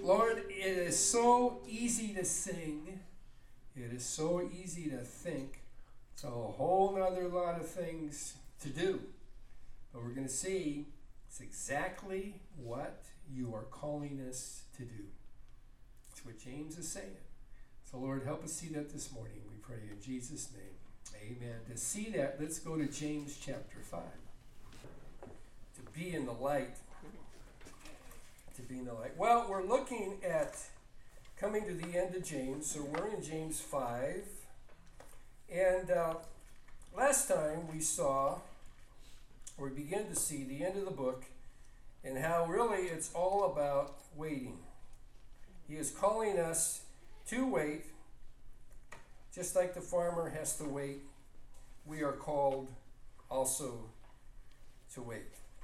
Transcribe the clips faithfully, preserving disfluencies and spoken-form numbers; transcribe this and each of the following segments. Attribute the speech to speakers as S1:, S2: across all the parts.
S1: Lord, it is so easy to sing. It is so easy to think. It's a whole other lot of things to do. But we're going to see it's exactly what you are calling us to do. It's what James is saying. So Lord, help us see that this morning. We pray in Jesus' name. Amen. To see that, let's go to James chapter five. To be in the light. To be in the light. Well, we're looking at coming to the end of James. So we're in James five. And uh, last time we saw, or we began to see the end of the book, and how really it's all about waiting. He is calling us to wait, just like the farmer has to wait. We are called also to wait.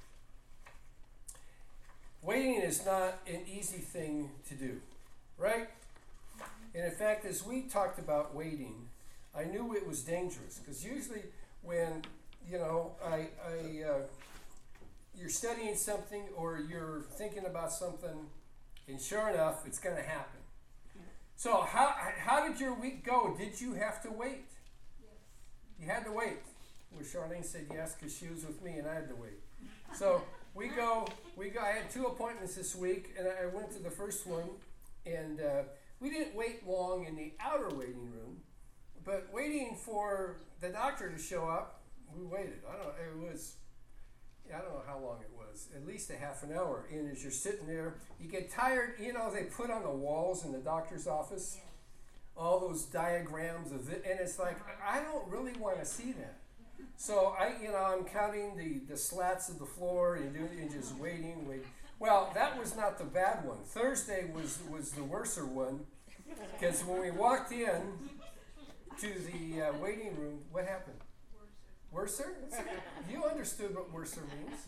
S1: Waiting is not an easy thing to do, right? And in fact, as we talked about waiting, I knew it was dangerous, because usually when, you know, I, I uh, you're studying something or you're thinking about something, and sure enough, it's going to happen. So how how did your week go? Did you have to wait? Yes. You had to wait. Well, Charlene said yes because she was with me and I had to wait. So we go, we go. I had two appointments this week, and I went to the first one, and uh, we didn't wait long in the outer waiting room, but waiting for the doctor to show up, we waited. I don't know, it was, I don't know how long it was, at least a half an hour. And as you're sitting there, you get tired. You know, they put on the walls in the doctor's office all those diagrams of it, and it's like, I don't really want to see that. So I, you know, I'm counting the, the slats of the floor and doing and just waiting, waiting. Well, that was not the bad one. Thursday was was the worser one, because when we walked in to the uh, waiting room, what happened? Worser? You understood what worser means.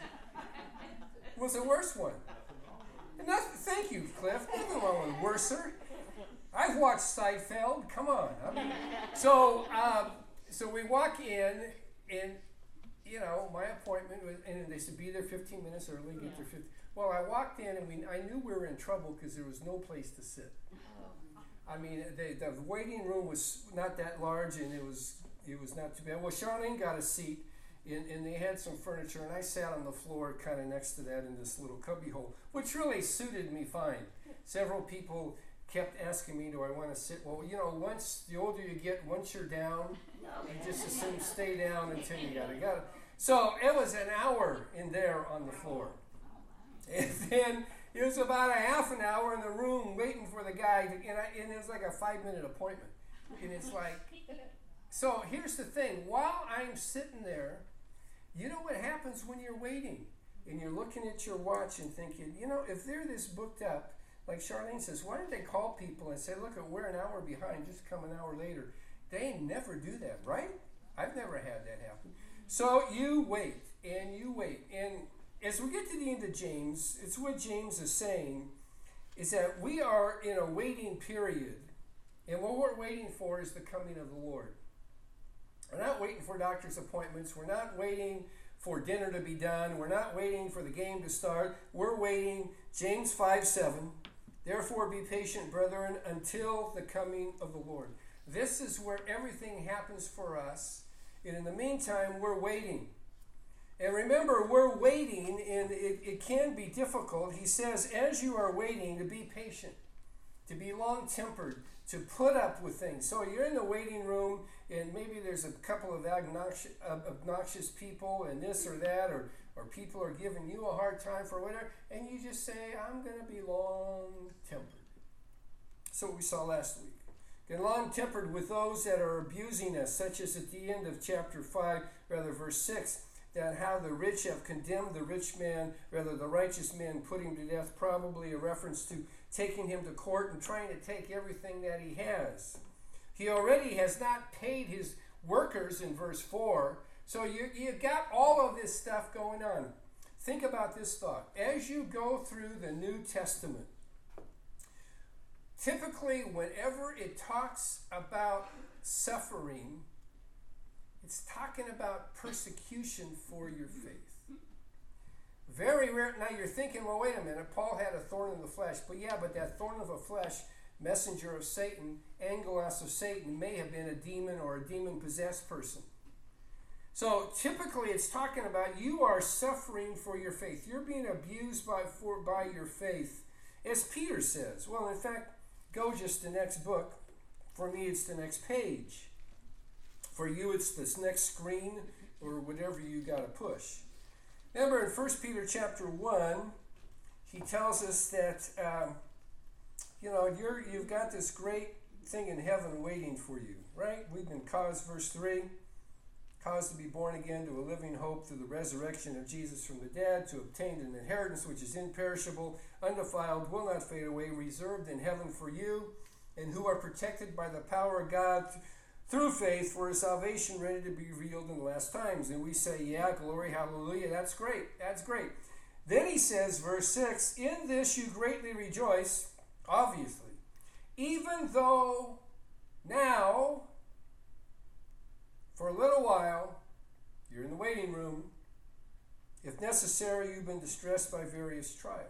S1: It was the worst one. And that's, thank you, Cliff. Nothing wrong with worser. I've watched Seinfeld. Come on. I mean, so, um, so we walk in, and you know my appointment was, and they said be there fifteen minutes early. Get there fifteen. Well, I walked in, and we I knew we were in trouble because there was no place to sit. I mean, the, the waiting room was not that large, and it was. It was not too bad. Well, Charlene got a seat, and, and they had some furniture, and I sat on the floor kind of next to that in this little cubby hole, which really suited me fine. Several people kept asking me, do I want to sit? Well, you know, once the older you get, once you're down, you just assume stay down until you got it. Got it. So it was an hour in there on the floor. And then it was about a half an hour in the room waiting for the guy, to, and, I, and it was like a five-minute appointment. And it's like... So here's the thing. While I'm sitting there, you know what happens when you're waiting and you're looking at your watch and thinking, you know, if they're this booked up, like Charlene says, why don't they call people and say, look, we're an hour behind, just come an hour later. They never do that, right? I've never had that happen. So you wait and you wait. And as we get to the end of James, it's what James is saying is that we are in a waiting period. And what we're waiting for is the coming of the Lord. We're not waiting for doctor's appointments. We're not waiting for dinner to be done. We're not waiting for the game to start. We're waiting, James five seven, therefore be patient, brethren, until the coming of the Lord. This is where everything happens for us. And in the meantime, we're waiting. And remember, we're waiting, and it, it can be difficult. He says, as you are waiting, to be patient, to be long-tempered, to put up with things. So you're in the waiting room, and maybe there's a couple of obnoxious, obnoxious people and this or that, or, or people are giving you a hard time for whatever, and you just say, I'm going to be long-tempered. That's what we saw last week. And long-tempered with those that are abusing us, such as at the end of chapter five, rather verse six, that how the rich have condemned the rich man, rather the righteous man put him to death, probably a reference to taking him to court and trying to take everything that he has. He already has not paid his workers in verse four, so you, you got all of this stuff going on. Think about this thought. As you go through the New Testament, typically whenever it talks about suffering, it's talking about persecution for your faith. Very rare. Now you're thinking, well, wait a minute. Paul had a thorn in the flesh. But yeah, but that thorn of a flesh, messenger of Satan, angelos of Satan, may have been a demon or a demon-possessed person. So typically it's talking about you are suffering for your faith. You're being abused by, for, by your faith. As Peter says. Well, in fact, go just the next book. For me, it's the next page. For you, it's this next screen or whatever you got to push. Remember in First Peter chapter one, he tells us that, um, you know, you're, you've got this great thing in heaven waiting for you, right? We've been caused, verse three, caused to be born again to a living hope through the resurrection of Jesus from the dead, to obtain an inheritance which is imperishable, undefiled, will not fade away, reserved in heaven for you, and who are protected by the power of God through faith for a salvation ready to be revealed in the last times. And we say, yeah, glory, hallelujah, that's great, that's great. Then he says, verse six, in this you greatly rejoice, obviously, even though now, for a little while, you're in the waiting room, if necessary, you've been distressed by various trials,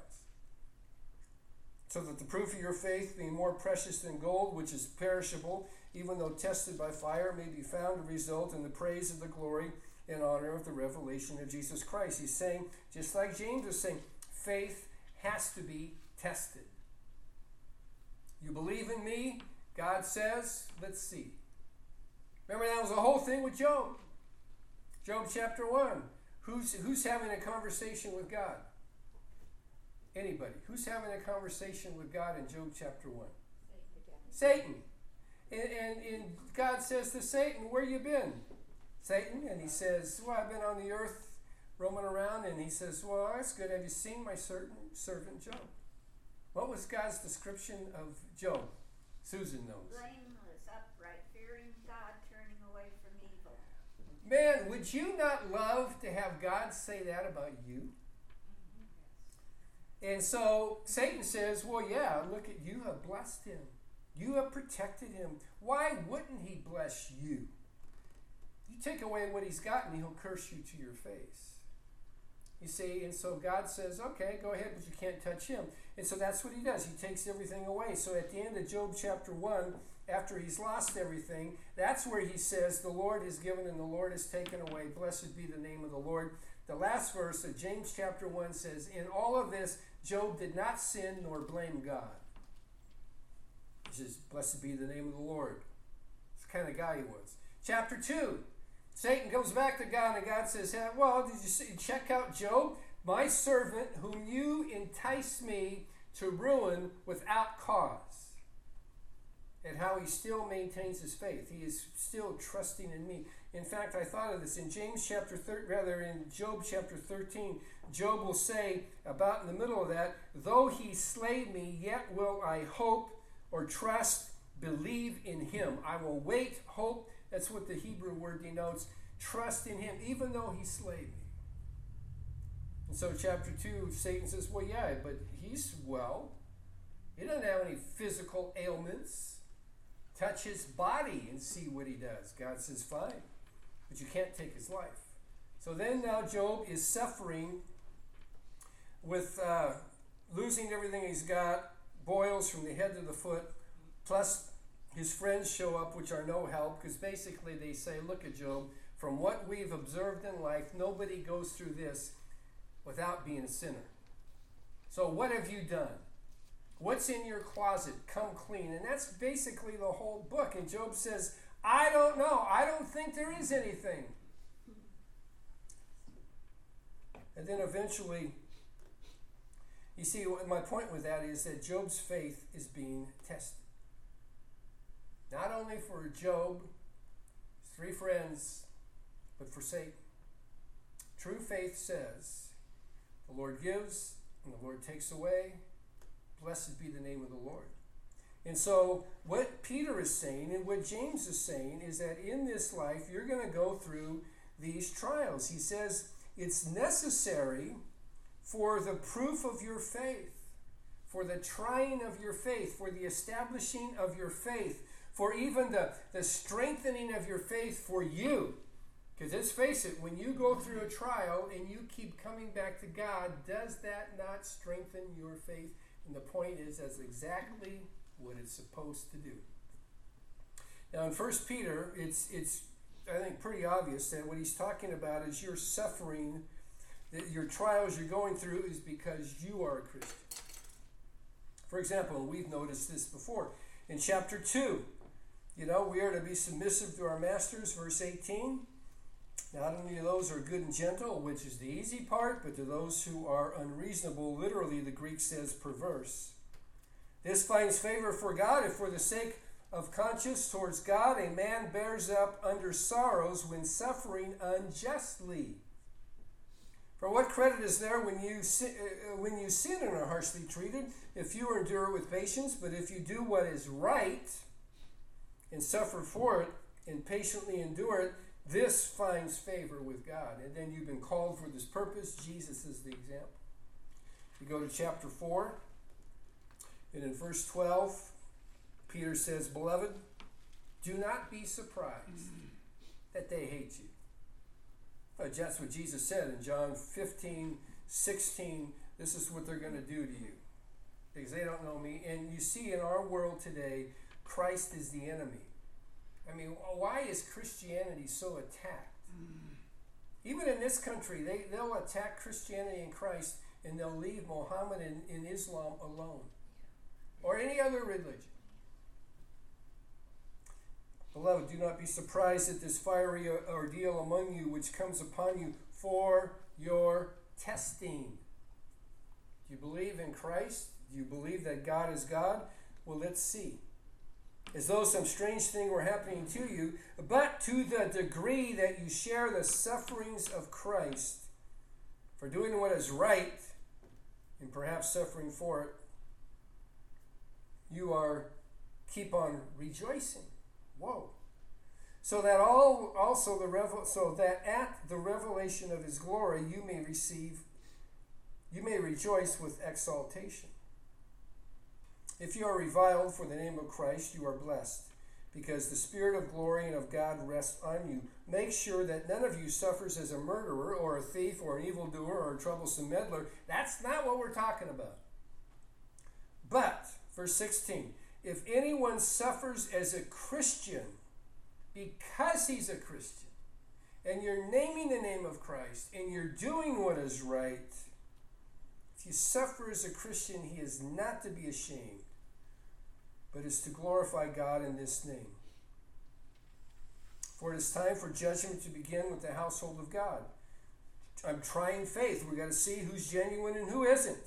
S1: so that the proof of your faith, being more precious than gold, which is perishable, even though tested by fire, may be found to result in the praise of the glory and honor of the revelation of Jesus Christ. He's saying, just like James was saying, faith has to be tested. You believe in me, God says, let's see. Remember, that was the whole thing with Job. Job chapter one. Who's, who's having a conversation with God? Anybody. Who's having a conversation with God in Job chapter one? Satan. And, and, and God says to Satan, where you been, Satan? And he says, well, I've been on the earth roaming around. And he says, well, that's good. Have you seen my certain servant Job? What was God's description of Job? Susan knows.
S2: Blameless, upright, fearing God, turning away from evil.
S1: Man, would you not love to have God say that about you? And so Satan says, well, yeah, look at you have blessed him. You have protected him. Why wouldn't he bless you? You take away what he's got and he'll curse you to your face. You see, and so God says, okay, go ahead, but you can't touch him. And so that's what he does. He takes everything away. So at the end of Job chapter one, after he's lost everything, that's where he says, the Lord is given and the Lord is taken away. Blessed be the name of the Lord. The last verse of James chapter one says, in all of this, Job did not sin nor blame God. He says, blessed be the name of the Lord. It's the kind of guy he was. Chapter two, Satan comes back to God and God says, hey, well, did you see, check out Job, my servant whom you enticed me to ruin without cause. And how he still maintains his faith. He is still trusting in me. In fact, I thought of this in James chapter thirteen, rather in Job chapter thirteen. Job will say about in the middle of that, though he slay me, yet will I hope or trust, believe in him. I will wait, hope. That's what the Hebrew word denotes. Trust in him, even though he slay me. And so chapter two, Satan says, well, yeah, but he's well. He doesn't have any physical ailments. Touch his body and see what he does. God says, fine, but you can't take his life. So then now Job is suffering with uh, losing everything he's got, boils from the head to the foot, plus his friends show up, which are no help, because basically they say, look at Job, from what we've observed in life, nobody goes through this without being a sinner. So what have you done? What's in your closet? Come clean. And that's basically the whole book. And Job says, I don't know. I don't think there is anything. And then eventually, you see, my point with that is that Job's faith is being tested. Not only for Job, his three friends, but for Satan. True faith says, the Lord gives and the Lord takes away. Blessed be the name of the Lord. And so what Peter is saying and what James is saying is that in this life you're going to go through these trials. He says it's necessary for the proof of your faith, for the trying of your faith, for the establishing of your faith, for even the, the strengthening of your faith for you. Because let's face it, when you go through a trial and you keep coming back to God, does that not strengthen your faith? And the point is, that's exactly what it's supposed to do. Now in First Peter, it's, it's I think, pretty obvious that what he's talking about is your suffering, that your trials you're going through is because you are a Christian. For example, we've noticed this before. In chapter two, you know, we are to be submissive to our masters, verse eighteen. Not only to those who are good and gentle, which is the easy part, but to those who are unreasonable, literally the Greek says perverse. This finds favor for God if for the sake of conscience towards God a man bears up under sorrows when suffering unjustly. For what credit is there when you sin, uh, when you sin and are harshly treated, if you endure it with patience? But if you do what is right and suffer for it and patiently endure it, this finds favor with God. And then you've been called for this purpose. Jesus is the example. You go to chapter four, and in verse twelve, Peter says, "Beloved, do not be surprised that they hate you." But that's what Jesus said in John fifteen, sixteen. This is what they're going to do to you, because they don't know me. And you see, in our world today, Christ is the enemy. I mean, why is Christianity so attacked? Mm. Even in this country, they, they'll attack Christianity and Christ, and they'll leave Muhammad and, and Islam alone, or any other religion. Beloved, do not be surprised at this fiery ordeal among you, which comes upon you for your testing. Do you believe in Christ? Do you believe that God is God? Well, let's see. As though some strange thing were happening to you, but to the degree that you share the sufferings of Christ, for doing what is right, and perhaps suffering for it, you are keep on rejoicing. Whoa. So that all also the revel, so that at the revelation of his glory you may receive, you may rejoice with exaltation. If you are reviled for the name of Christ, you are blessed, because the Spirit of glory and of God rests on you. Make sure that none of you suffers as a murderer or a thief or an evildoer or a troublesome meddler. That's not what we're talking about. But, verse sixteen, if anyone suffers as a Christian because he's a Christian, and you're naming the name of Christ, and you're doing what is right, if you suffer as a Christian, he is not to be ashamed, but is to glorify God in this name. For it is time for judgment to begin with the household of God. I'm trying faith. We've got to see who's genuine and who isn't.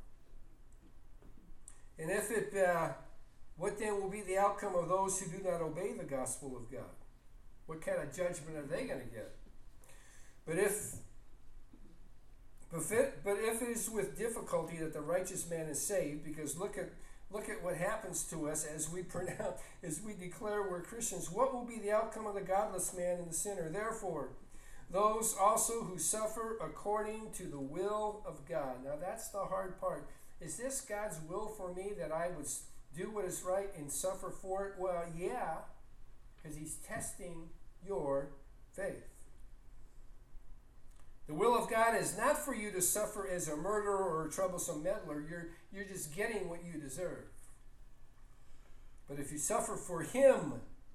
S1: And if it, uh, what then will be the outcome of those who do not obey the gospel of God? What kind of judgment are they going to get? But if, but if it is with difficulty that the righteous man is saved, because look at look at what happens to us as we pronounce, as we declare we're Christians. What will be the outcome of the godless man and the sinner? Therefore, those also who suffer according to the will of God. Now that's the hard part. Is this God's will for me, that I would do what is right and suffer for it? Well, yeah, because he's testing your faith. The will of God is not for you to suffer as a murderer or a troublesome meddler. You're, you're just getting what you deserve. But if you suffer for him,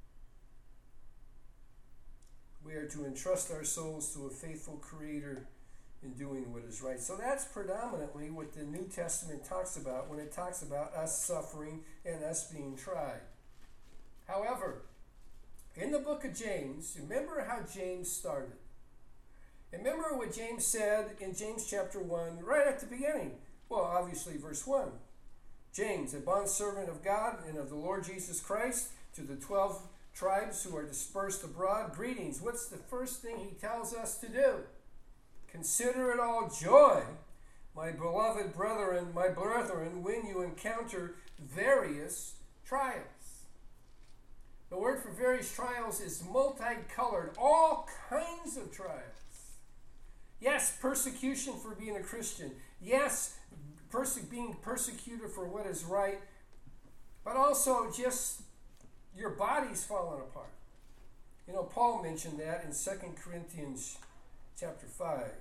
S1: we are to entrust our souls to a faithful Creator in doing what is right. So that's predominantly what the New Testament talks about when it talks about us suffering and us being tried. However, in the book of James, remember how James started. Remember what James said in James chapter one, right at the beginning. Well, obviously verse one. James, a bondservant of God and of the Lord Jesus Christ, to the twelve tribes who are dispersed abroad, greetings. What's the first thing he tells us to do? Consider it all joy, my beloved brethren, my brethren, when you encounter various trials. The word for various trials is multicolored, all kinds of trials. Yes, persecution for being a Christian. Yes, perse- being persecuted for what is right. But also just your body's falling apart. You know, Paul mentioned that in Second Corinthians chapter five.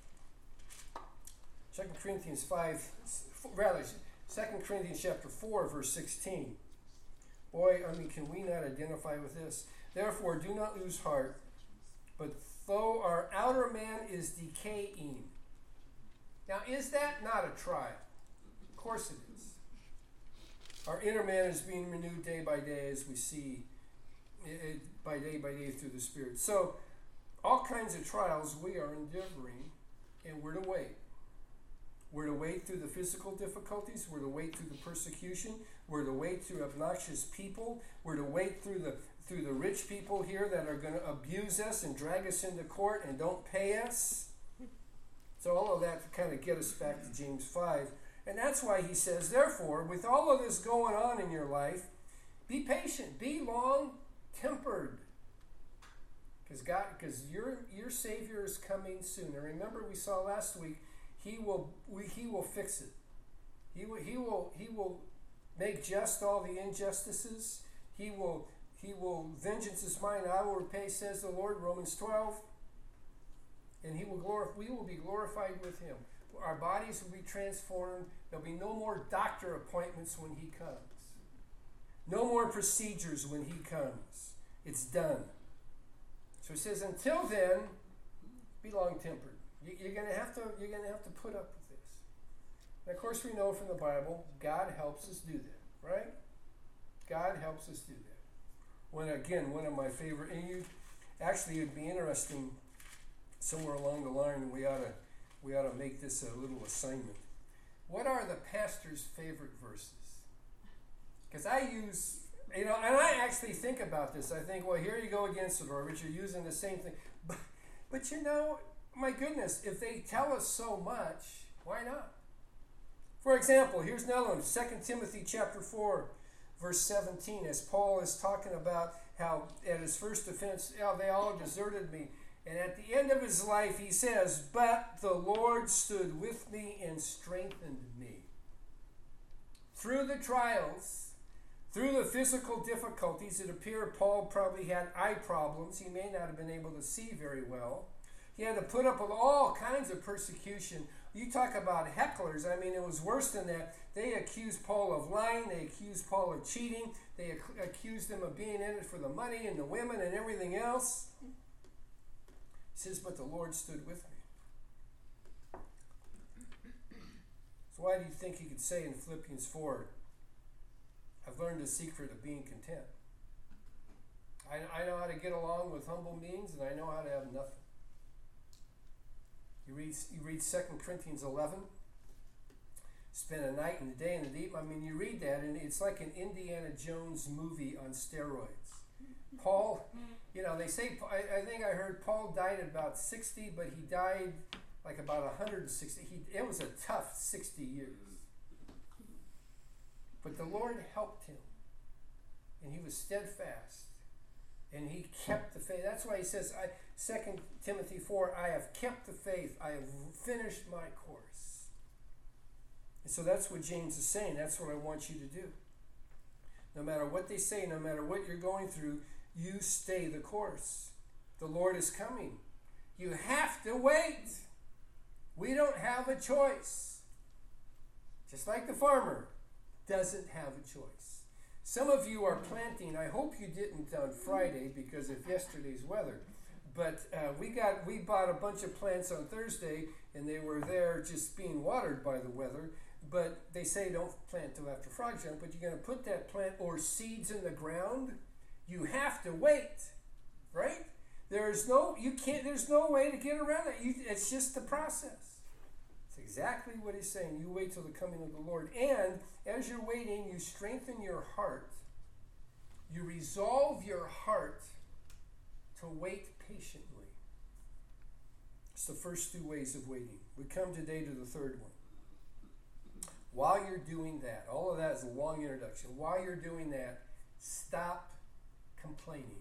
S1: Second Corinthians five, rather, Second Corinthians chapter four, verse sixteen. Boy, I mean, can we not identify with this? Therefore, do not lose heart, but though our outer man is decaying. Now, is that not a trial? Of course it is. Our inner man is being renewed day by day as we see it, by day by day through the Spirit. So, all kinds of trials we are endeavoring, and we're to wait. We're to wait through the physical difficulties. We're to wait through the persecution. We're to wait through obnoxious people. We're to wait through the through the rich people here that are going to abuse us and drag us into court and don't pay us. So all of that to kind of get us back to James five. And that's why he says, therefore, with all of this going on in your life, be patient, be long-tempered. Because God, because your your Savior is coming soon. And remember, we saw last week, He will we, He will fix it. He will He will He will make just all the injustices. He will He will vengeance is mine, I will repay, says the Lord. Romans twelve. And He will glorify. We will be glorified with Him. Our bodies will be transformed. There'll be no more doctor appointments when He comes. No more procedures when He comes. It's done. So He says, until then, be long-tempered. You're going to have to. You're going to have to put up with this. And of course, we know from the Bible, God helps us do that, right? God helps us do that. When again, one of my favorite, and you actually, it'd be interesting. Somewhere along the line, we ought to we ought to make this a little assignment. What are the pastor's favorite verses? Because I use, you know, and I actually think about this. I think, well, here you go again, Sador, but you're using the same thing. But, but you know, my goodness, if they tell us so much, why not? For example, here's another one, Second Timothy chapter four, verse seventeen, as Paul is talking about how at his first offense, oh, they all deserted me. And at the end of his life, he says, but the Lord stood with me and strengthened me. Through the trials, through the physical difficulties, it appeared Paul probably had eye problems. He may not have been able to see very well. He had to put up with all kinds of persecution. You talk about hecklers. I mean, it was worse than that. They accused Paul of lying. They accused Paul of cheating. They ac- accused him of being in it for the money and the women and everything else. He says, but the Lord stood with me. So why do you think he could say in Philippians four, I've learned the secret of being content. I, I know how to get along with humble means, and I know how to have nothing. You read you read Second Corinthians eleven, spend a night and a day in the deep. I mean, you read that, and it's like an Indiana Jones movie on steroids. Paul, you know, they say, I, I think I heard Paul died at about sixty, but he died like about one hundred sixty. He, it was a tough sixty years. But the Lord helped him, and he was steadfast, and he kept the faith. That's why he says, I, Second Timothy four, I have kept the faith. I have finished my course. And so that's what James is saying. That's what I want you to do. No matter what they say, no matter what you're going through, you stay the course. The Lord is coming. You have to wait. We don't have a choice. Just like the farmer doesn't have a choice. Some of you are planting. I hope you didn't on Friday because of yesterday's weather. But uh, we got we bought a bunch of plants on Thursday, and they were there just being watered by the weather. But they say don't plant till after frog jump. But you're going to put that plant or seeds in the ground. You have to wait, right? There's no you can't. There's no way to get around it. You, it's just the process. It's exactly what he's saying. You wait till the coming of the Lord, and as you're waiting, you strengthen your heart. You resolve your heart to wait patiently. It's the first two ways of waiting. We come today to the third one. While you're doing that, all of that is a long introduction. While you're doing that, stop complaining.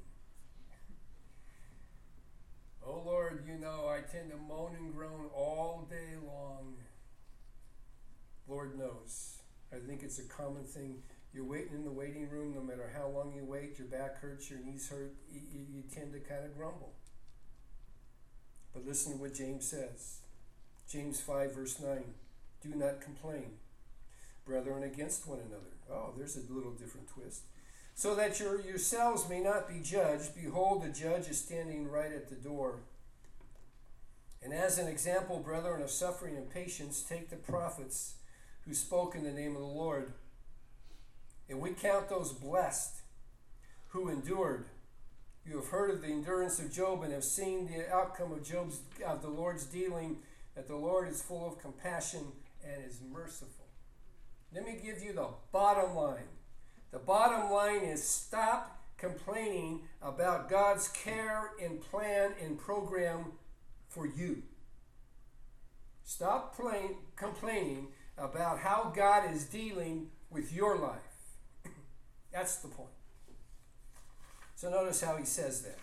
S1: Oh Lord, you know, I tend to moan and groan all day long. Lord knows. I think it's a common thing You're waiting in the waiting room, no matter how long you wait, your back hurts, your knees hurt, you, you tend to kind of grumble. But listen to what James says. James five, verse nine. Do not complain, brethren, against one another. Oh, there's a little different twist. So that your yourselves may not be judged. Behold, the judge is standing right at the door. And as an example, brethren, of suffering and patience, take the prophets who spoke in the name of the Lord. And we count those blessed who endured. You have heard of the endurance of Job and have seen the outcome of Job's of the Lord's dealing, that the Lord is full of compassion and is merciful. Let me give you the bottom line. The bottom line is stop complaining about God's care and plan and program for you. Stop playing, complaining about how God is dealing with your life. That's the point. So notice how he says that.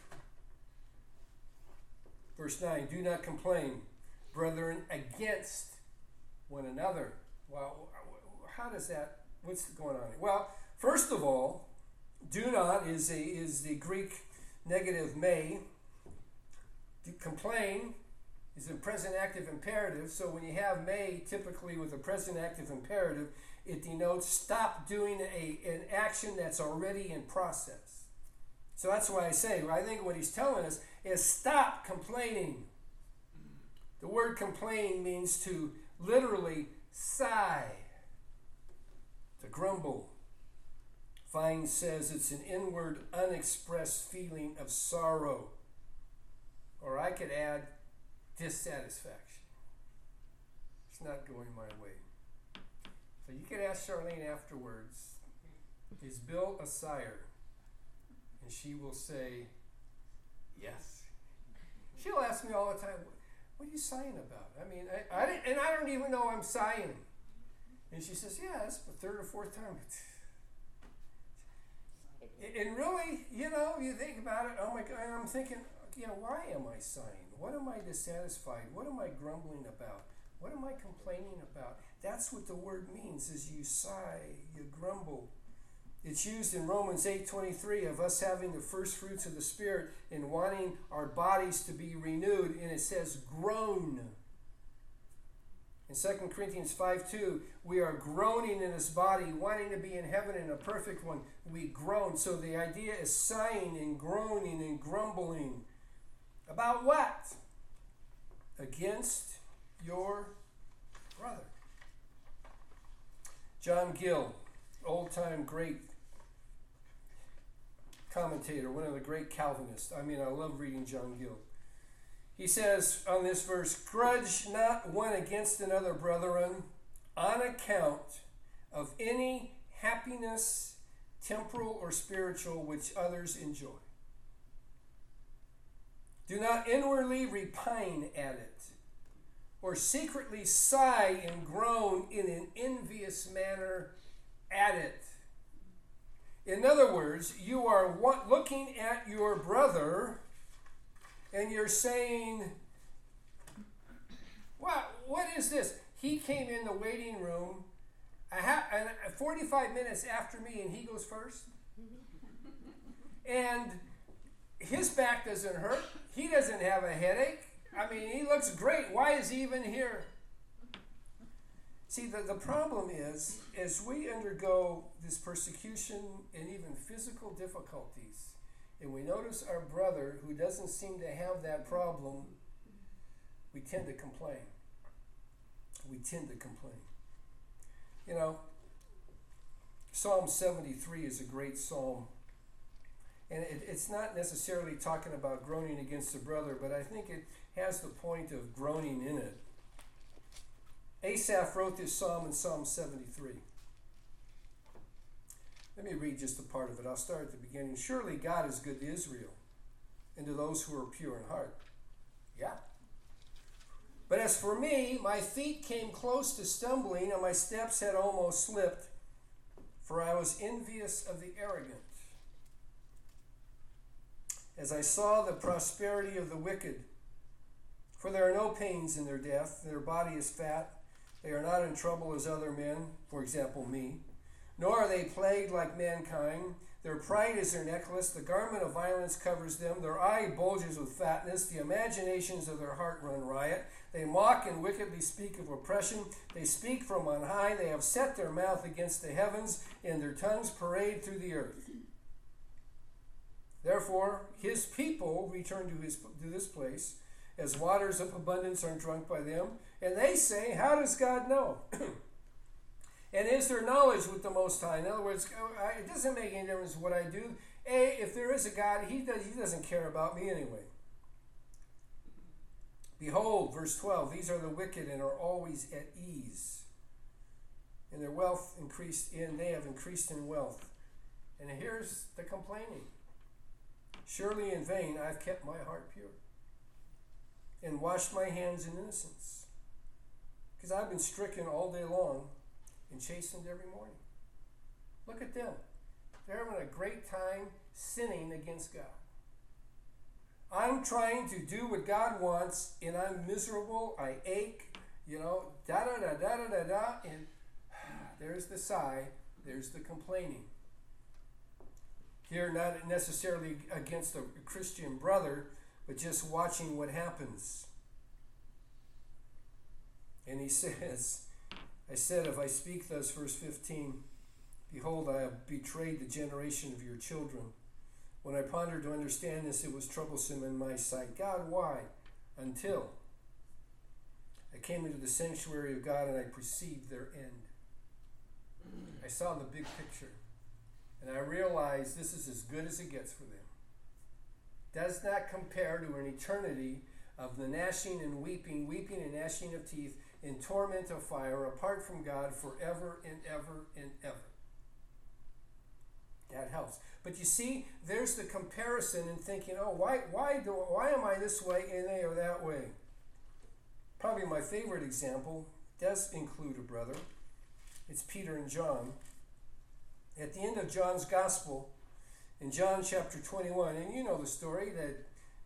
S1: Verse nine, do not complain, brethren, against one another. Well, how does that, what's going on here? Well, first of all, do not is, a, is the Greek negative may. To complain is a present active imperative. So when you have may typically with a present active imperative, it denotes stop doing a, an action that's already in process. So that's why I say, I think what he's telling us is stop complaining. The word complain means to literally sigh, to grumble. Vine says it's an inward, unexpressed feeling of sorrow. Or I could add dissatisfaction. It's not going my way. So you could ask Charlene afterwards, is Bill a sire? And she will say, yes. She'll ask me all the time, what are you sighing about? I mean, I, I didn't, and I don't even know I'm sighing. And she says, yeah, that's the third or fourth time. And really, you know, you think about it, oh my God, and I'm thinking, you know, why am I sighing? What am I dissatisfied? What am I grumbling about? What am I complaining about? That's what the word means, is you sigh, you grumble. It's used in Romans eight twenty-three of us having the first fruits of the Spirit and wanting our bodies to be renewed, and it says groan. In Second Corinthians five two, we are groaning in this body, wanting to be in heaven in a perfect one. We groan. So the idea is sighing and groaning and grumbling. About what? Against your brother. John Gill, old-time great commentator, one of the great Calvinists. I mean, I love reading John Gill. He says on this verse, grudge not one against another, brethren, on account of any happiness, temporal or spiritual, which others enjoy. Do not inwardly repine at it, or secretly sigh and groan in an envious manner at it. In other words, you are looking at your brother and you're saying, what, what is this? He came in the waiting room a ha- a forty-five minutes after me and he goes first. And his back doesn't hurt. He doesn't have a headache. I mean, he looks great. Why is he even here? See, the, the problem is, as we undergo this persecution and even physical difficulties, and we notice our brother who doesn't seem to have that problem, we tend to complain. We tend to complain. You know, Psalm seventy-three is a great psalm. And it, it's not necessarily talking about groaning against a brother, but I think it has the point of groaning in it. Asaph wrote this psalm in Psalm seventy-three. Let me read just a part of it. I'll start at the beginning. Surely God is good to Israel and to those who are pure in heart. Yeah. But as for me, my feet came close to stumbling, and my steps had almost slipped, for I was envious of the arrogant, as I saw the prosperity of the wicked. For there are no pains in their death, their body is fat, they are not in trouble as other men, for example me, nor are they plagued like mankind. Their pride is their necklace. The garment of violence covers them. Their eye bulges with fatness. The imaginations of their heart run riot. They mock and wickedly speak of oppression. They speak from on high. They have set their mouth against the heavens, and their tongues parade through the earth. Therefore, his people return to, his, to this place, as waters of abundance are drunk by them. And they say, how does God know? And is there knowledge with the Most High? In other words, it doesn't make any difference what I do. A, if there is a God, he, does, he doesn't care about me anyway. Behold, verse twelve, these are the wicked and are always at ease. And their wealth increased in, they have increased in wealth. And here's the complaining. Surely in vain I've kept my heart pure and washed my hands in innocence. Because I've been stricken all day long and chastened every morning. Look at them. They're having a great time sinning against God. I'm trying to do what God wants, and I'm miserable. I ache, you know, da da da da da da da. And there's the sigh, there's the complaining. Here, not necessarily against a Christian brother, but just watching what happens. And he says, I said, if I speak thus, verse fifteen, behold, I have betrayed the generation of your children. When I pondered to understand this, it was troublesome in my sight. God, why? Until I came into the sanctuary of God and I perceived their end. I saw the big picture. And I realized this is as good as it gets for them. Does not compare to an eternity of the gnashing and weeping, weeping and gnashing of teeth, in torment of fire, apart from God forever and ever and ever. That helps. But you see, there's the comparison in thinking, oh, why, why, do, why am I this way and they are that way? Probably my favorite example does include a brother. It's Peter and John. At the end of John's Gospel, in John chapter twenty-one, and you know the story, that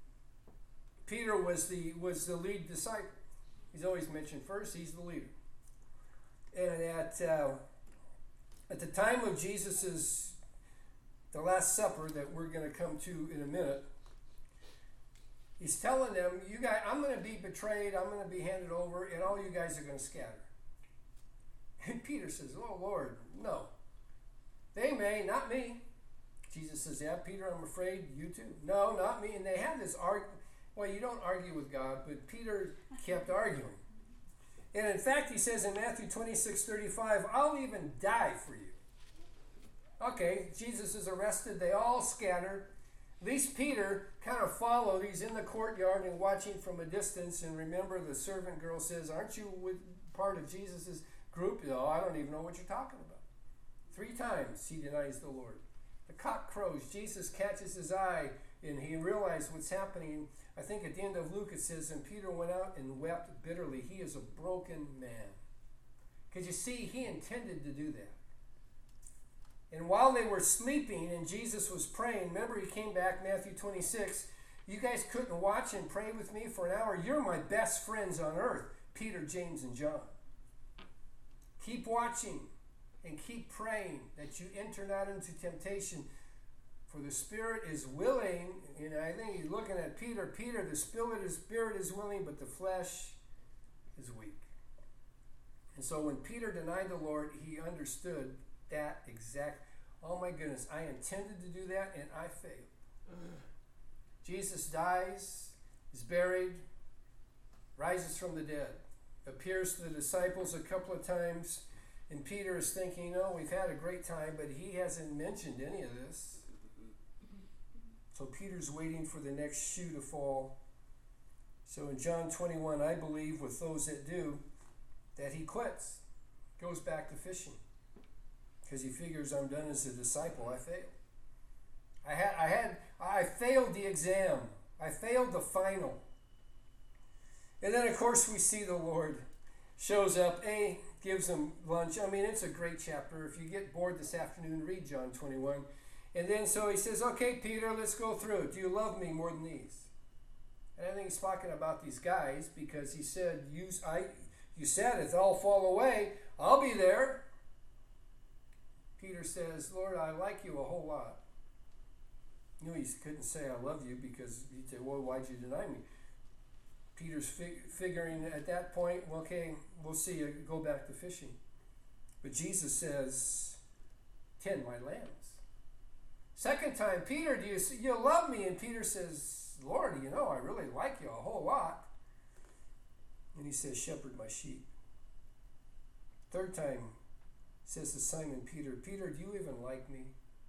S1: Peter was the was the lead disciple. He's always mentioned first, he's the leader. And at uh, at the time of Jesus's the Last Supper that we're going to come to in a minute, he's telling them, you guys, I'm going to be betrayed, I'm going to be handed over, and all you guys are going to scatter. And Peter says, oh Lord, no. They may, not me. Jesus says, yeah, Peter, I'm afraid you too. No, not me. And they have this argument. Well, you don't argue with God, but Peter kept arguing. And in fact, he says in Matthew twenty-six thirty-five, I'll even die for you. Okay, Jesus is arrested. They all scatter. At least Peter kind of followed. He's in the courtyard and watching from a distance. And remember, the servant girl says, aren't you with part of Jesus' group? No, I don't even know what you're talking about. Three times he denies the Lord. The cock crows. Jesus catches his eye and he realized what's happening. I think at the end of Luke it says, and Peter went out and wept bitterly. He is a broken man. Because you see, he intended to do that. And while they were sleeping and Jesus was praying, remember he came back, Matthew twenty-six, you guys couldn't watch and pray with me for an hour? You're my best friends on earth, Peter, James, and John. Keep watching. And keep praying that you enter not into temptation. For the spirit is willing. And I think he's looking at Peter. Peter, the spirit is, spirit is willing, but the flesh is weak. And so when Peter denied the Lord, he understood that exact. Oh my goodness, I intended to do that and I failed. Jesus dies, is buried, rises from the dead, appears to the disciples a couple of times. And Peter is thinking, oh, we've had a great time, but he hasn't mentioned any of this. So Peter's waiting for the next shoe to fall. So in John twenty-one, I believe with those that do, that he quits, goes back to fishing. Because he figures I'm done as a disciple, I failed. I had, I had, I failed the exam. I failed the final. And then of course we see the Lord shows up, A, gives them lunch. I mean, it's a great chapter. If you get bored this afternoon, read John twenty-one. And then so he says, okay, Peter, let's go through it. Do you love me more than these? And I think he's talking about these guys because he said, you, I, you said if they all fall away, I'll be there. Peter says, Lord, I like you a whole lot. You know, he couldn't say I love you because he'd say, well, why'd you deny me? Peter's fig- figuring at that point, well, okay, we'll see you go back to fishing. But Jesus says, tend my lambs. Second time, Peter, do you, you love me? And Peter says, Lord, you know, I really like you a whole lot. And he says, shepherd my sheep. Third time, says to Simon Peter, Peter, do you even like me?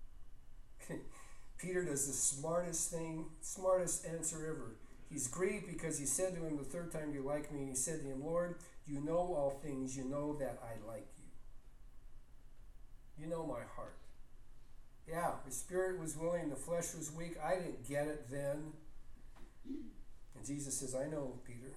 S1: Peter does the smartest thing, smartest answer ever. He's grieved because he said to him the third time, you like me? And he said to him, Lord, you know all things. You know that I like you. You know my heart. Yeah, the spirit was willing, the flesh was weak. I didn't get it then. And Jesus says, I know, Peter.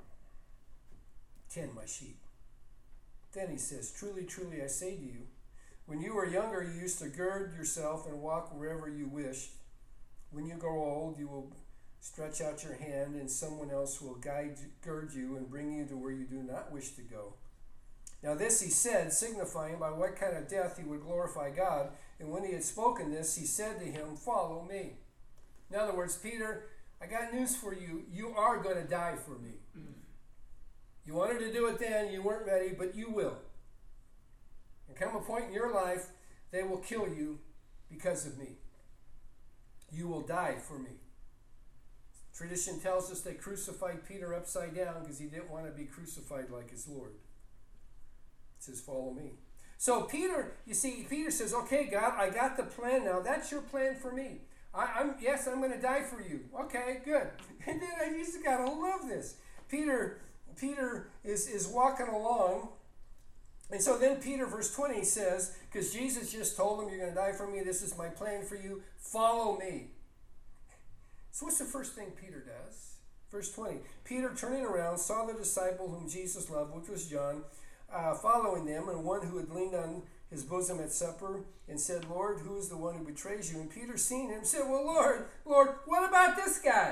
S1: Tend my sheep. Then he says, truly, truly, I say to you, when you were younger, you used to gird yourself and walk wherever you wished. When you grow old, you will stretch out your hand, and someone else will guide, gird you and bring you to where you do not wish to go. Now this he said, signifying by what kind of death he would glorify God. And when he had spoken this, he said to him, follow me. In other words, Peter, I got news for you. You are going to die for me. You wanted to do it then, you weren't ready, but you will. And come a point in your life, they will kill you because of me. You will die for me. Tradition tells us they crucified Peter upside down because he didn't want to be crucified like his Lord. It says, follow me. So Peter, you see, Peter says, okay, God, I got the plan now. That's your plan for me. I, I'm yes, I'm going to die for you. Okay, good. And then I just got to love this. Peter, Peter is, is walking along. And so then Peter, verse twenty says, because Jesus just told him, you're going to die for me. This is my plan for you. Follow me. So what's the first thing Peter does? Verse twenty. Peter, turning around, saw the disciple whom Jesus loved, which was John, uh, following them, and one who had leaned on his bosom at supper, and said, Lord, who is the one who betrays you? And Peter, seeing him, said, well, Lord, Lord, what about this guy?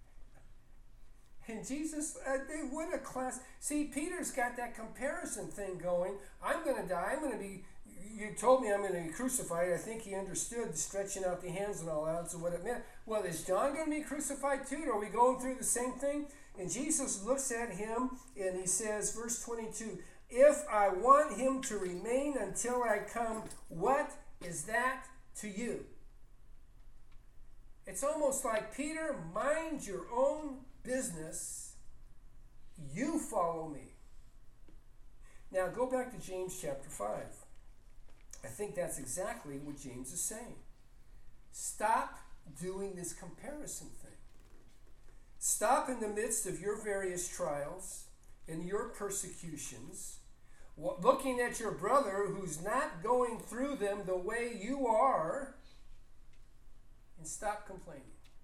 S1: And Jesus, uh, they, what a class. See, Peter's got that comparison thing going. I'm going to die. I'm going to be, you told me I'm going to be crucified. I think he understood stretching out the hands and all that, so what it meant. Well, is John going to be crucified too? Are we going through the same thing? And Jesus looks at him and he says, verse twenty-two, if I want him to remain until I come, what is that to you? It's almost like, Peter, mind your own business. You follow me. Now go back to James chapter five. I think that's exactly what James is saying. Stop doing this comparison thing. Stop in the midst of your various trials and your persecutions, looking at your brother who's not going through them the way you are, and stop complaining.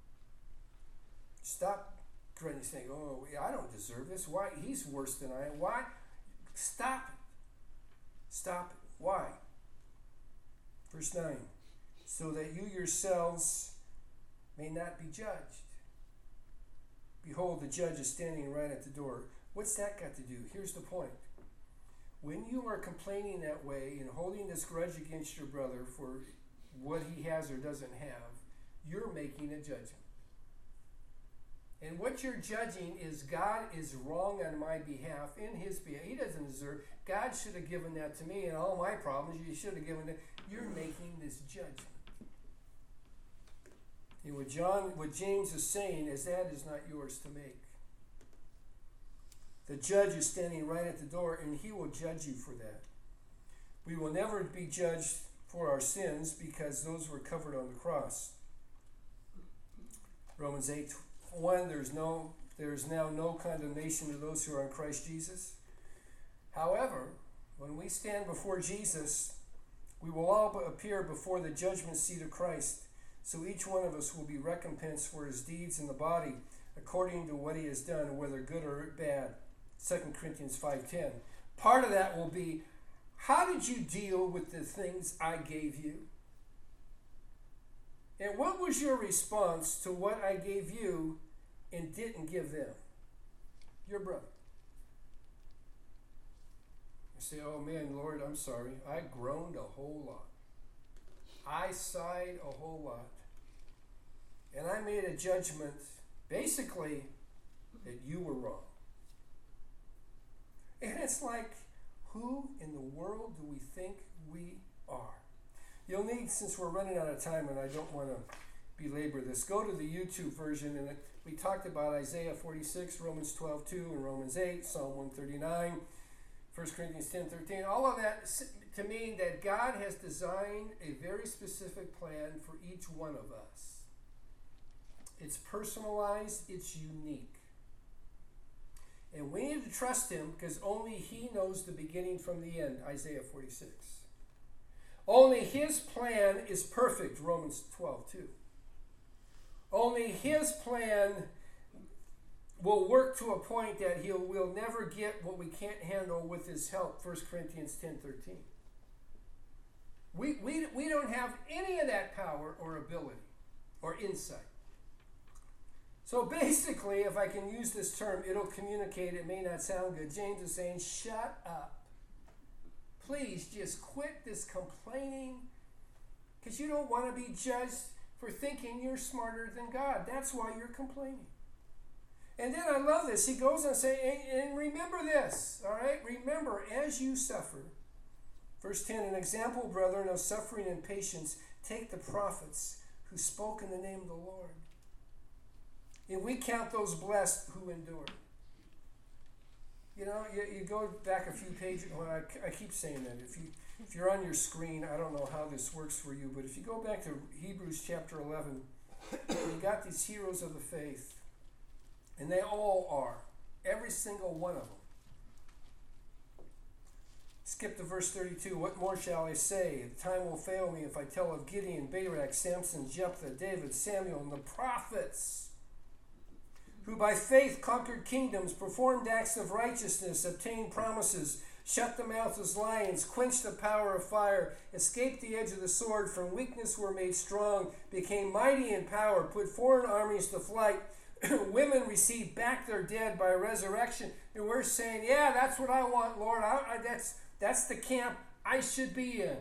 S1: Stop trying to think, oh, I don't deserve this. Why? He's worse than I am. Why? Stop it. Stop it. Why? Verse nine. So that you yourselves may not be judged. Behold, the judge is standing right at the door. What's that got to do? Here's the point. When you are complaining that way and holding this grudge against your brother for what he has or doesn't have, you're making a judgment. And what you're judging is God is wrong on my behalf, in his behalf. He doesn't deserve. God should have given that to me and all my problems. You should have given it. You're making this judgment. And what John, what James is saying is that is not yours to make. The judge is standing right at the door, and he will judge you for that. We will never be judged for our sins because those were covered on the cross. Romans eight one, there's no, there is now no condemnation to those who are in Christ Jesus. However, when we stand before Jesus, we will all appear before the judgment seat of Christ. So each one of us will be recompensed for his deeds in the body according to what he has done, whether good or bad. Second Corinthians five ten. Part of that will be, how did you deal with the things I gave you? And what was your response to what I gave you and didn't give them? Your brother. You say, oh man, Lord, I'm sorry. I groaned a whole lot. I sighed a whole lot. And I made a judgment, basically, that you were wrong. And it's like, who in the world do we think we are? You'll need, since we're running out of time and I don't want to belabor this, go to the YouTube version, and we talked about Isaiah forty-six, Romans twelve two, and Romans eight, Psalm one thirty-nine, First Corinthians ten thirteen. All of that to mean that God has designed a very specific plan for each one of us. It's personalized, it's unique. And we need to trust him because only he knows the beginning from the end, Isaiah forty-six. Only his plan is perfect, Romans twelve two. Only his plan will work to a point that he will never get what we can't handle with his help, First Corinthians ten thirteen. We, we, we don't have any of that power or ability or insight. So basically, if I can use this term, it'll communicate, it may not sound good. James is saying, shut up. Please just quit this complaining, because you don't want to be judged for thinking you're smarter than God. That's why you're complaining. And then I love this. He goes on saying, and, and remember this, all right? Remember, as you suffer, verse ten, an example, brethren, of suffering and patience, take the prophets who spoke in the name of the Lord. And we count those blessed who endured. You know, you, you go back a few pages. Well, I, I keep saying that. If, you, if you're on your screen, I don't know how this works for you, but if you go back to Hebrews chapter eleven, you got these heroes of the faith. And they all are. Every single one of them. Skip to verse thirty-two. What more shall I say? Time will fail me if I tell of Gideon, Barak, Samson, Jephthah, David, Samuel, and the prophets, who by faith conquered kingdoms, performed acts of righteousness, obtained promises, shut the mouths of lions, quenched the power of fire, escaped the edge of the sword, from weakness were made strong, became mighty in power, put foreign armies to flight. Women received back their dead by resurrection. And we're saying, yeah, that's what I want, Lord. I, I, that's, that's the camp I should be in.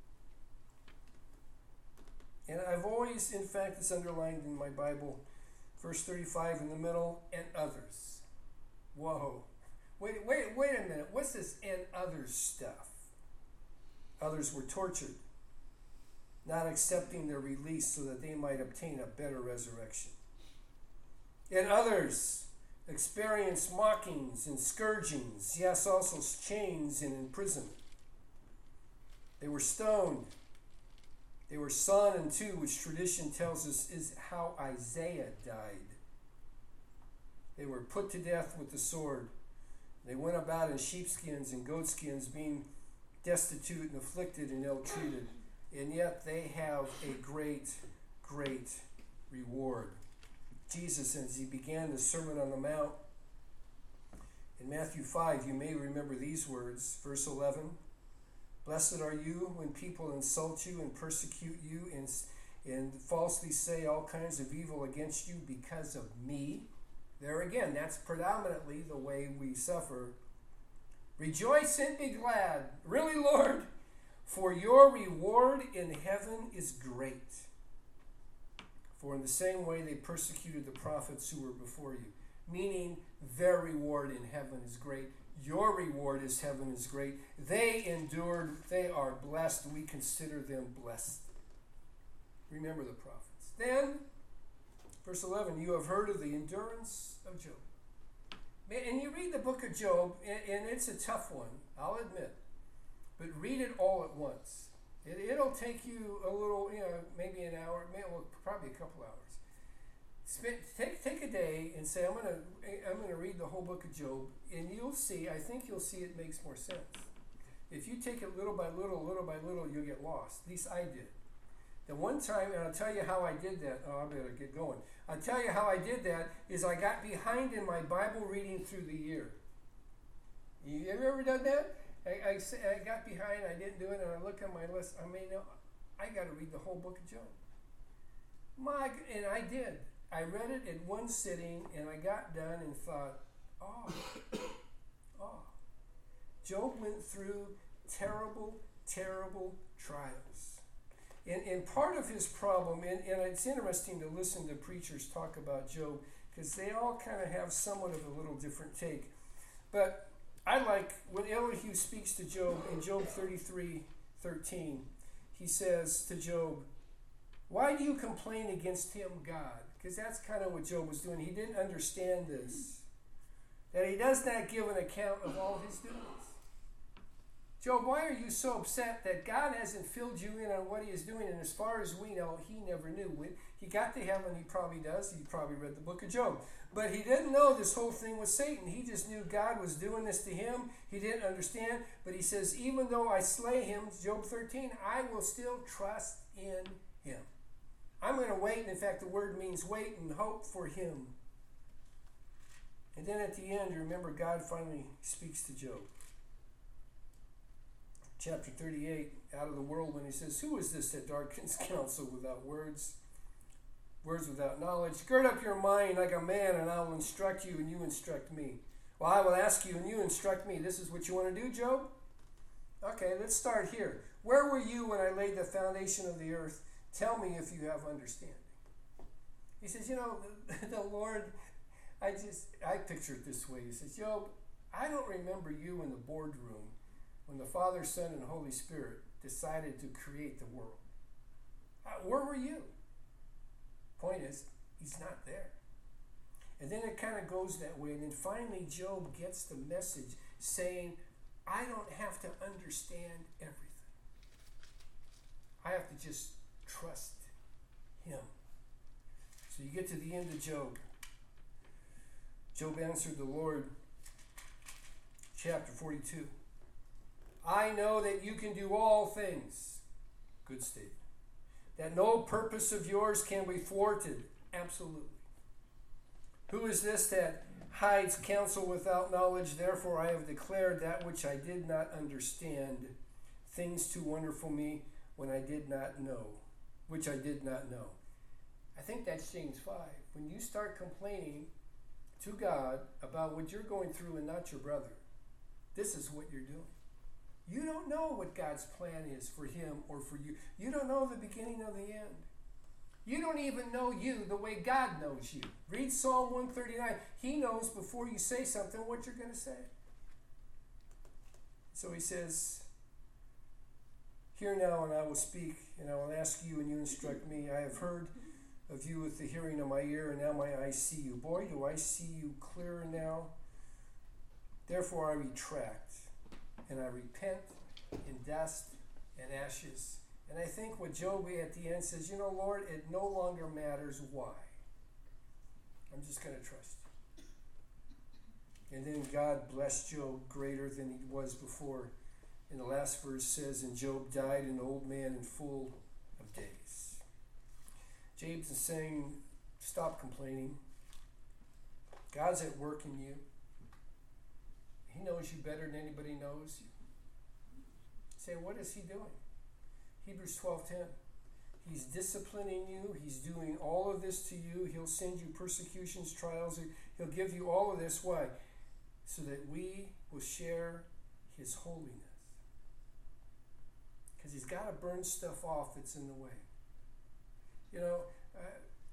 S1: And I've always, in fact, it's underlined in my Bible, verse thirty-five in the middle, and others. Whoa. Wait, wait, wait a minute. What's this and others stuff? Others were tortured, not accepting their release so that they might obtain a better resurrection. And others experienced mockings and scourgings, yes, also chains and imprisonment. They were stoned. They were sawn in two, which tradition tells us is how Isaiah died. They were put to death with the sword. They went about in sheepskins and goatskins, being destitute and afflicted and ill-treated. And yet they have a great, great reward. Jesus, as he began the Sermon on the Mount, in Matthew five, you may remember these words, verse eleven. Blessed are you when people insult you and persecute you and, and falsely say all kinds of evil against you because of me. There again, that's predominantly the way we suffer. Rejoice and be glad. Really, Lord? For your reward in heaven is great. For in the same way they persecuted the prophets who were before you. Meaning their reward in heaven is great. Your reward is heaven is great. They endured. They are blessed. We consider them blessed. Remember the prophets. Then, verse eleven, you have heard of the endurance of Job. And you read the book of Job, and it's a tough one, I'll admit. But read it all at once. It, it'll take you a little, you know, maybe an hour, maybe, well, probably a couple hours. Spend, take take a day and say, I'm gonna I'm gonna read the whole book of Job, and you'll see. I think you'll see it makes more sense. If you take it little by little, little by little, you'll get lost. At least I did. The one time, and I'll tell you how I did that. Oh, I better get going. I'll tell you how I did that is I got behind in my Bible reading through the year. You have you ever done that? I, I, I got behind, I didn't do it, and I look at my list. I mean, I got to read the whole book of Job. My, and I did. I read it in one sitting, and I got done and thought, oh, oh. Job went through terrible, terrible trials. And, and part of his problem, and, and it's interesting to listen to preachers talk about Job, because they all kind of have somewhat of a little different take. But I like when Elihu speaks to Job in Job thirty-three thirteen, he says to Job, why do you complain against him, God? Because that's kind of what Job was doing. He didn't understand this, that he does not give an account of all his doings. Job, why are you so upset that God hasn't filled you in on what he is doing? And as far as we know, he never knew. When he got to heaven, he probably does. He probably read the book of Job. But he didn't know this whole thing was Satan. He just knew God was doing this to him. He didn't understand. But he says, even though I slay him, Job thirteen, I will still trust in him. I'm going to wait. And in fact, the word means wait and hope for him. And then at the end, you remember God finally speaks to Job. Chapter thirty-eight, out of the whirlwind, he says, who is this that darkens counsel without words? Words without knowledge. Gird up your mind like a man, and I will instruct you, and you instruct me. Well, I will ask you, and you instruct me. This is what you want to do, Job? Okay, let's start here. Where were you when I laid the foundation of the earth? Tell me if you have understanding. He says, you know, the, the Lord, I just, I picture it this way. He says, Job, I don't remember you in the boardroom when the Father, Son, and Holy Spirit decided to create the world. Uh, where were you? Point is, he's not there. And then it kind of goes that way. And then finally, Job gets the message saying, I don't have to understand everything. I have to just trust him. So you get to the end of Job. Job answered the Lord, chapter forty-two. I know that you can do all things. Good statement. That no purpose of yours can be thwarted. Absolutely. Who is this that hides counsel without knowledge? Therefore I have declared that which I did not understand, things too wonderful me when I did not know, which I did not know. I think that's James five. When you start complaining to God about what you're going through and not your brother, this is what you're doing. You don't know what God's plan is for him or for you. You don't know the beginning or the end. You don't even know you the way God knows you. Read Psalm one thirty-nine. He knows before you say something what you're going to say. So he says, hear now and I will speak, and I will ask you and you instruct me. I have heard of you with the hearing of my ear, and now my eyes see you. Boy, do I see you clearer now. Therefore I retract. And I repent in dust and ashes. And I think what Job at the end says, you know, Lord, it no longer matters why. I'm just going to trust you. And then God blessed Job greater than he was before. And the last verse says, and Job died an old man and full of days. Job's saying, stop complaining. God's at work in you. He knows you better than anybody knows you. Say, what is he doing? Hebrews twelve ten. He's disciplining you. He's doing all of this to you. He'll send you persecutions, trials. He'll give you all of this. Why? So that we will share his holiness. Because he's got to burn stuff off that's in the way. You know, uh,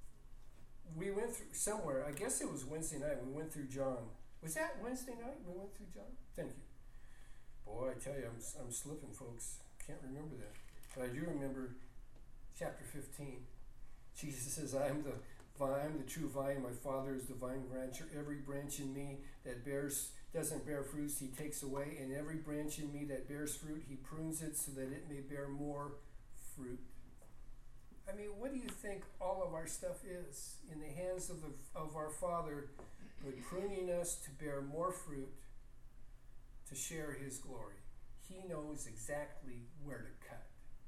S1: we went through somewhere, I guess it was Wednesday night, we went through John. Was that Wednesday night we went through John? Thank you. Boy, I tell you, I'm, I'm slipping, folks. Can't remember that. But I do remember chapter fifteen. Jesus says, I am the vine, I'm the true vine. My Father is the vine brancher. Every branch in me that bears doesn't bear fruits, he takes away. And every branch in me that bears fruit, he prunes it so that it may bear more fruit. I mean, what do you think all of our stuff is in the hands of the of our Father, but pruning us to bear more fruit, to share his glory? He knows exactly where to cut.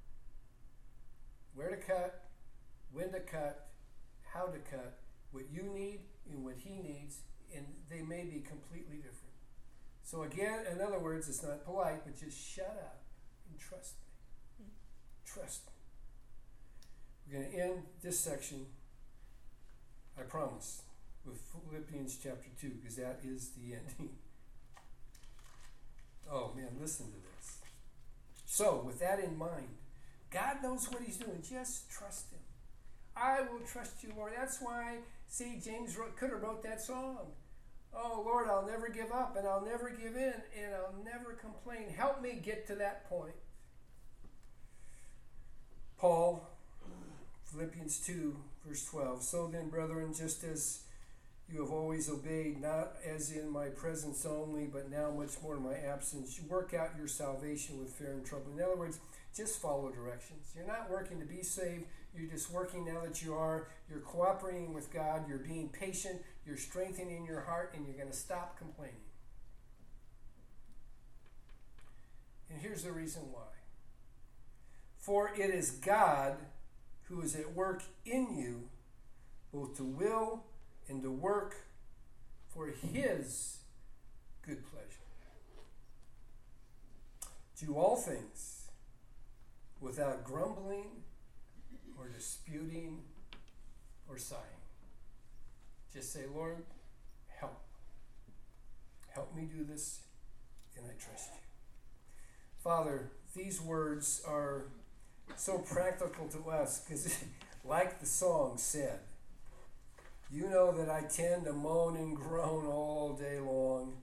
S1: Where to cut, when to cut, how to cut, what you need and what he needs, and they may be completely different. So again, in other words, it's not polite, but just shut up and trust me. Trust me. We're going to end this section, I promise, with Philippians chapter two, because that is the ending. Oh man, listen to this. So, with that in mind, God knows what he's doing. Just trust him. I will trust you, Lord. That's why, see, James wrote, could have wrote that song. Oh, Lord, I'll never give up, and I'll never give in, and I'll never complain. Help me get to that point. Paul, Philippians two, verse twelve. So then, brethren, just as you have always obeyed, not as in my presence only, but now much more in my absence, you work out your salvation with fear and trouble. In other words, just follow directions. You're not working to be saved. You're just working now that you are. You're cooperating with God. You're being patient. You're strengthening your heart, and you're going to stop complaining. And here's the reason why. For it is God who is at work in you, both to will and to work for his good pleasure. Do all things without grumbling or disputing or sighing. Just say, Lord, help. Help me do this, and I trust you. Father, these words are so practical to us because, like the song said, you know that I tend to moan and groan all day long.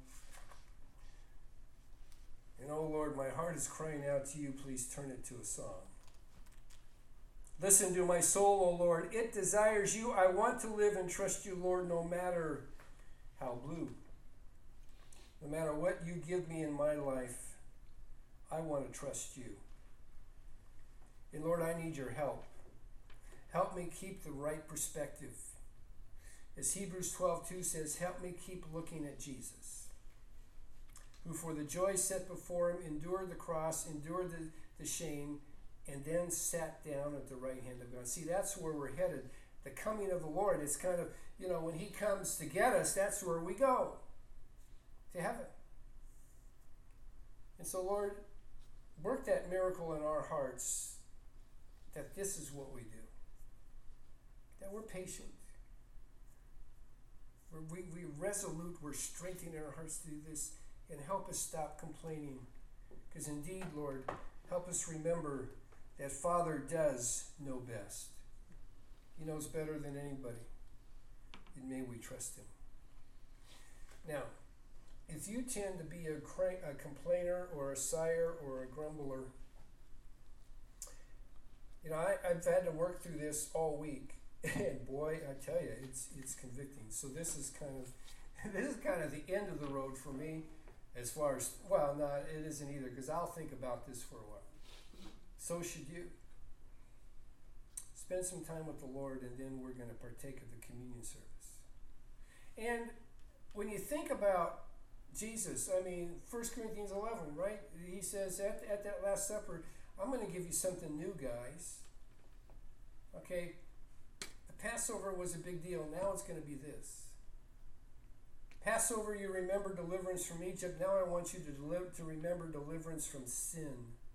S1: And oh Lord, my heart is crying out to you. Please turn it to a song. Listen to my soul, O Lord. It desires you. I want to live and trust you, Lord, no matter how blue. No matter what you give me in my life, I want to trust you. And Lord, I need your help. Help me keep the right perspective. As Hebrews twelve two says, help me keep looking at Jesus, who for the joy set before him endured the cross, endured the, the shame, and then sat down at the right hand of God. See, that's where we're headed. The coming of the Lord, it's kind of, you know, when he comes to get us, that's where we go, to heaven. And so, Lord, work that miracle in our hearts, that this is what we do, that we're patient, we're, we, we resolute, we're strengthening our hearts to do this, and help us stop complaining. Because indeed, Lord, help us remember that Father does know best. He knows better than anybody. And may we trust him. Now, if you tend to be a, crank, a complainer or a sire or a grumbler, you know, I, I've had to work through this all week. And boy, I tell you, it's it's convicting. So this is kind of this is kind of the end of the road for me, as far as, well, no, it isn't either, because I'll think about this for a while. So should you. Spend some time with the Lord, and then we're going to partake of the communion service. And when you think about Jesus, I mean, First Corinthians eleven, right? He says at, at that Last Supper, I'm going to give you something new, guys. Okay? The Passover was a big deal. Now it's going to be this. Passover, you remember deliverance from Egypt. Now I want you to, deliver, to remember deliverance from sin.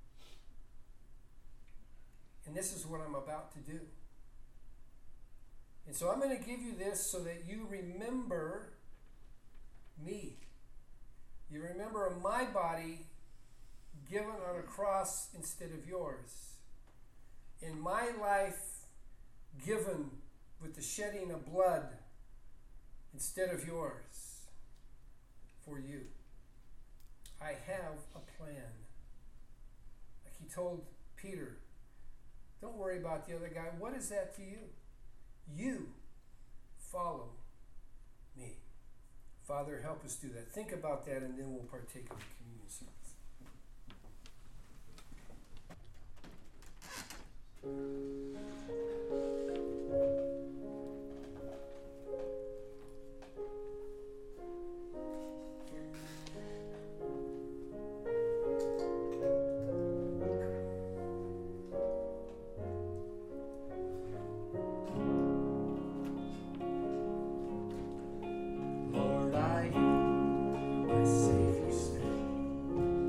S1: And this is what I'm about to do. And so I'm going to give you this so that you remember me. You remember my body given on a cross instead of yours. In my life given with the shedding of blood instead of yours for you. I have a plan. Like he told Peter, don't worry about the other guy. What is that to you? You follow me. Father, help us do that. Think about that, and then we'll partake of the communion service.
S3: Lord, I hear my Savior say,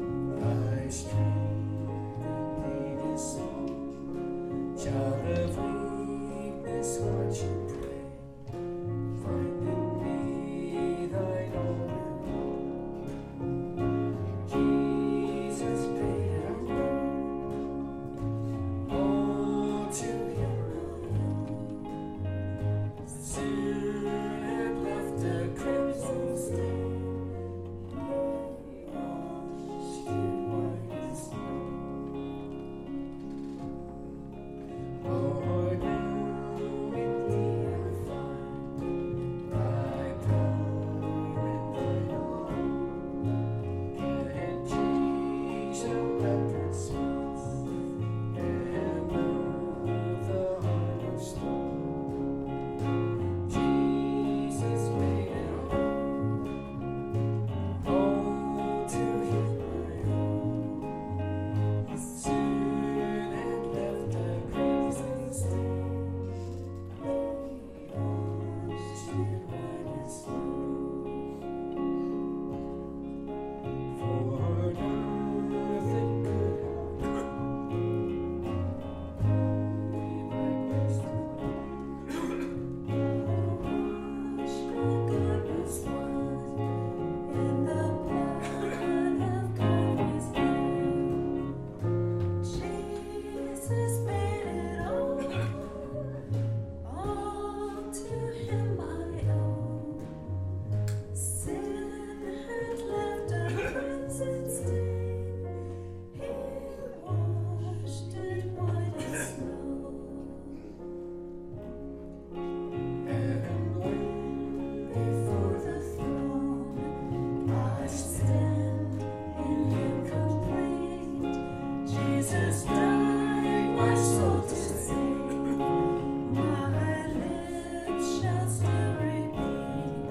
S3: Jesus died, my soul to save. My lips shall still repeat,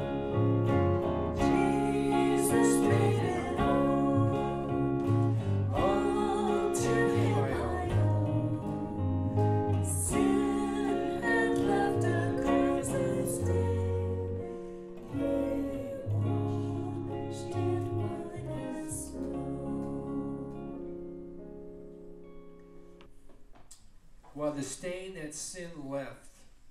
S3: Jesus paid it all, all to Him I owe. Sin had left a crimson stain, He washed it white as snow.
S1: While the stain that sin left,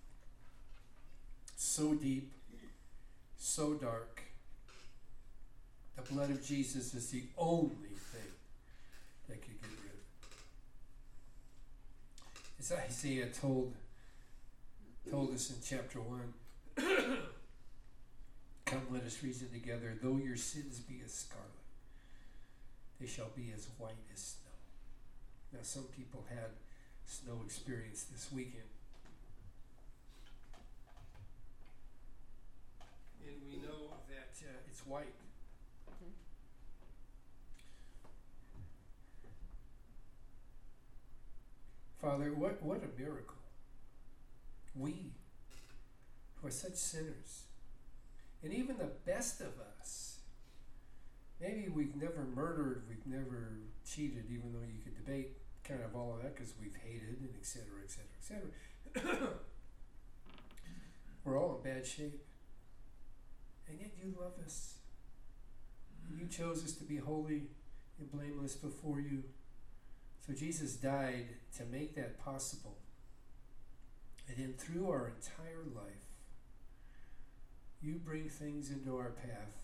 S1: so deep, so dark, the blood of Jesus is the only thing that could get rid of it. As Isaiah told, told us in chapter one, come let us reason together, though your sins be as scarlet, they shall be as white as snow. Now some people had snow experience this weekend. And we know that uh, it's white. Father, what, what a miracle. We, who are such sinners, and even the best of us, maybe we've never murdered, we've never cheated, even though you could debate kind of all of that because we've hated and et cetera, et cetera, et cetera. We're all in bad shape. And yet you love us. You chose us to be holy and blameless before you. So Jesus died to make that possible. And then through our entire life, you bring things into our path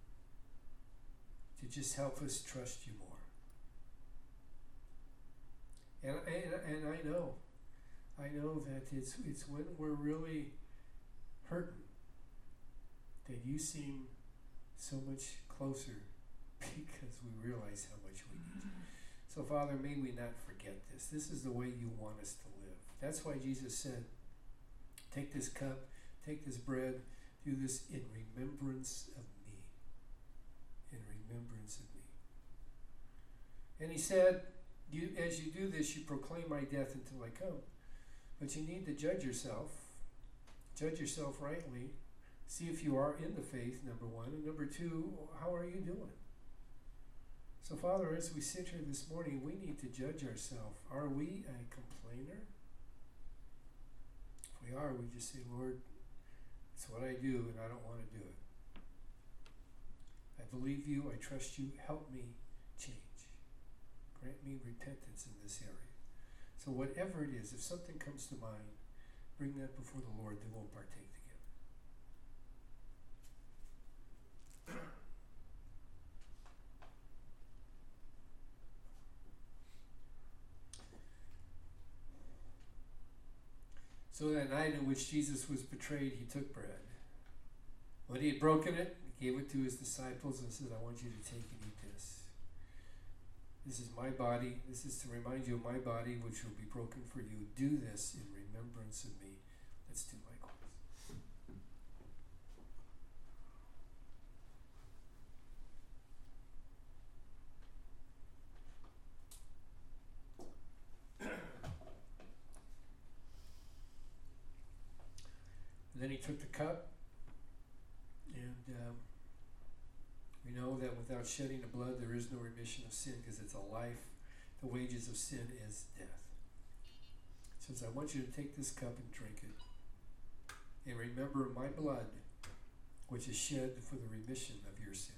S1: to just help us trust you more. And, and, and I know, I know that it's, it's when we're really hurting that you seem so much closer because we realize how much we need you. So Father, may we not forget this. This is the way you want us to live. That's why Jesus said, take this cup, take this bread, do this in remembrance of me. In remembrance of me. And he said, you, as you do this, you proclaim my death until I come. But you need to judge yourself. Judge yourself rightly. See if you are in the faith, number one. And number two, how are you doing? So, Father, as we sit here this morning, we need to judge ourselves. Are we a complainer? If we are, we just say, Lord, it's what I do, and I don't want to do it. I believe you. I trust you. Help me change. Grant me repentance in this area. So whatever it is, if something comes to mind, bring that before the Lord, then we'll partake together. So that night in which Jesus was betrayed, he took bread. When he had broken it, he gave it to his disciples and said, I want you to take and eat this. This is my body. This is to remind you of my body, which will be broken for you. Do this in remembrance of me. Let's do likewise. And then he took the cup, and um, we know that without shedding of blood, there is no remission of sin because it's a life. The wages of sin is death. He says, I want you to take this cup and drink it. And remember my blood, which is shed for the remission of your sin.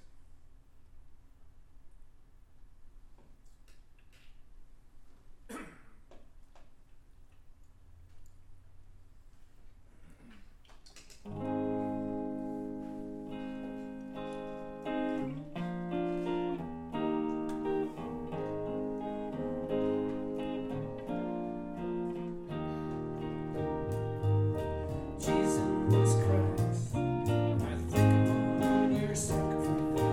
S1: Jesus Christ, I think upon your sacrifice.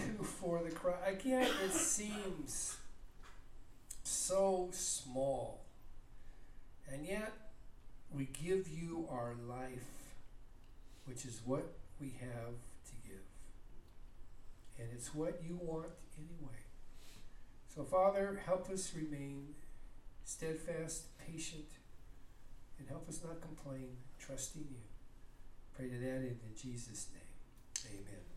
S1: do for the cross? Again, it seems so small. And yet, we give you our life, which is what we have to give. And it's what you want anyway. So, Father, help us remain steadfast, patient, and help us not complain, trusting you. Pray to that in Jesus' name. Amen.